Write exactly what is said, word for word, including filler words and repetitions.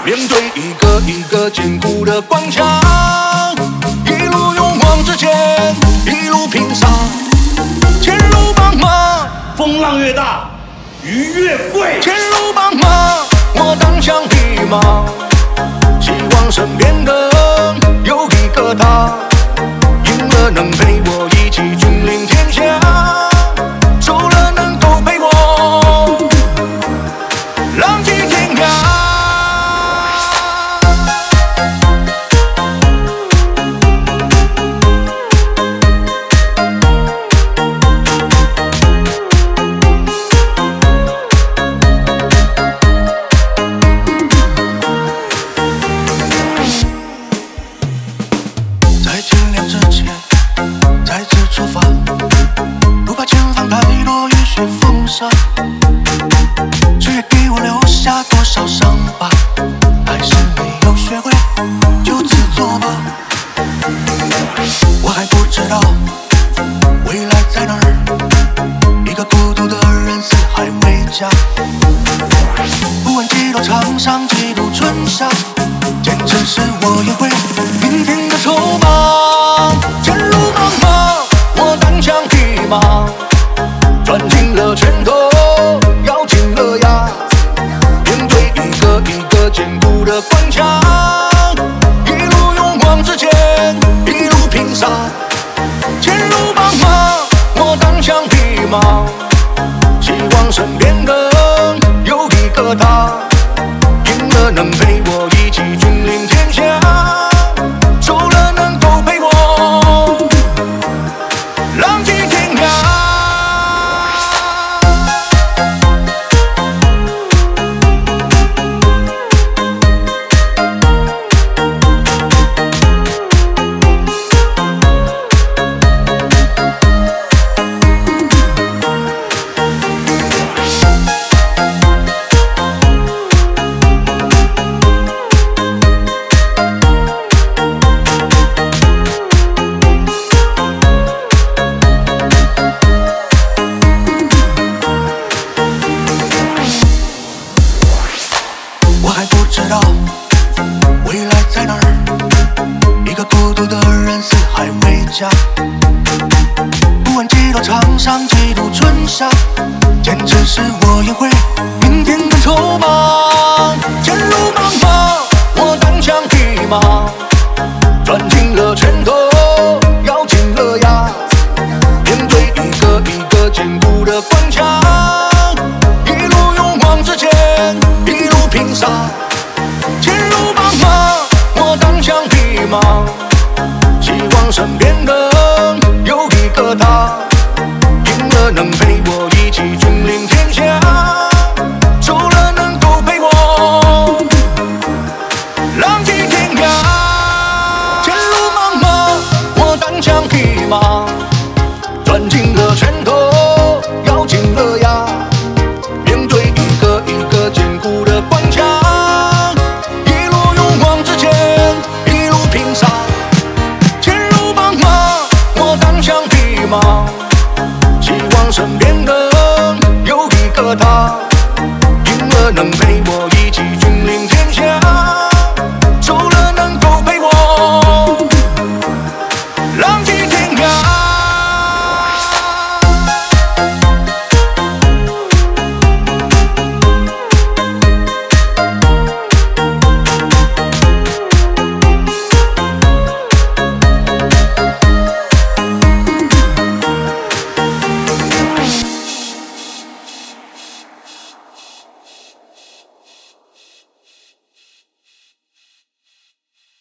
面对一个一个坚固的关卡，一路勇往直前，一路拼杀，前路茫茫， 风浪越大，鱼越贵。 前路茫茫，我单枪匹马，希望身边的有一个他，赢了能陪我一起君临天下，输了能够陪我浪迹天涯。在天亮之前再次出发，不怕前方太多雨雪风沙，岁月给我留下多少伤疤，还是没有学会就此作罢。我还不知道未来在哪儿，一个孤独的人四海为家，不问几多沧桑几度春夏，坚持是我赢回明天的筹码。前路茫茫，我单枪匹马，攥紧了拳头，咬紧了牙，面对一个一个坚固的关卡，一路勇往直前，一路拼杀。前路茫茫，我单枪匹马，希望身边的有一个他，赢了能陪我一起君临天下，输了能够陪我浪迹天涯。我还不知道未来在哪儿，一个孤独的人四海为家，不问几多沧桑几度春夏，坚持是我赢回明天的筹码。